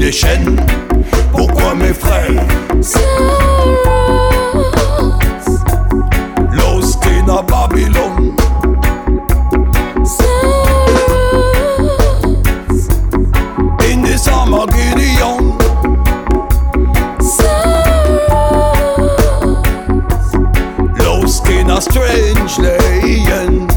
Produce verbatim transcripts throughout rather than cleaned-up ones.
des chaînes. Pourquoi mes frères? Lost in a Babylon. In this Armageddon. Lost in a strange land.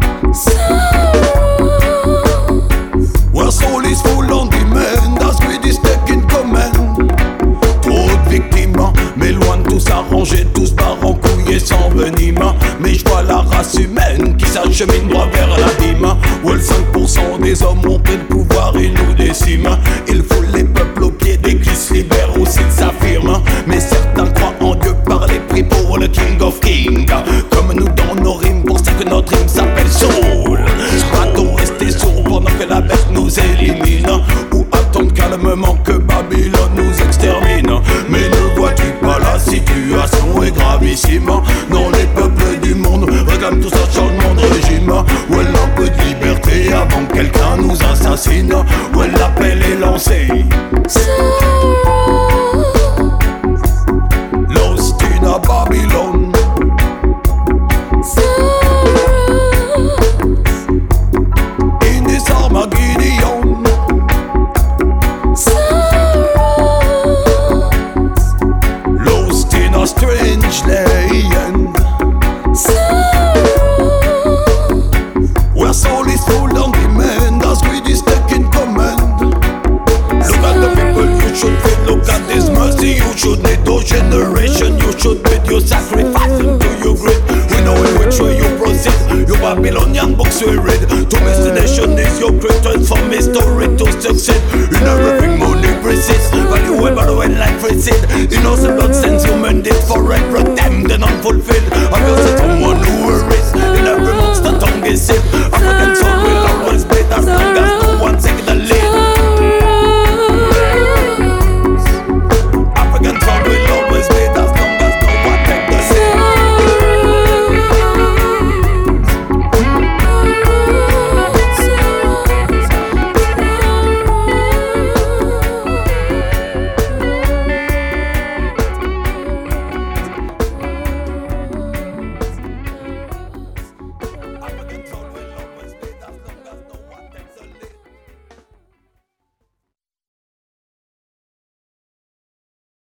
Where soul is full on demand, as greed is taking command. Trop de victimes, mais loin de tout s'arranger, tous barres en couilles et sans venime. Mais je vois la race humaine qui s'achemine droit vers l'abîme. Où le cinq pour cent des hommes ont pris le pouvoir et nous déciment. Il faut les peuples au pied des Christ libèrent ou s'ils s'affirment. Mais certains croient en Dieu par les prix pour le King of Kings. Comme nous dans nos rimes, pour ça que notre rime s'appelle Soul. Va-t-on rester sourd pendant que la bête nous élimine, ou attendre calmement que Babylone nous extermine? Mais ne vois-tu pas, la situation est gravissime. Non, les peuples du monde réclament tous un changement de régime. Où elle a un peu de liberté avant que quelqu'un nous assassine. Où l'appel est lancé. Lost in a Babylon. In this Armageddon. Lost in a strange land. Where soul is full on demand, as greed is taking command. Look at the people you should feed, look at this mercy you should need. Oh generation, you should bid your sacrifice into your greed. We know in which way you proceed, your Babylonian books we read. To miss the nation is your great transform history to succeed. In everything money precedes, valuable when life recede. Innocent blood sends human deed forever, damned and unfulfilled. I guess it's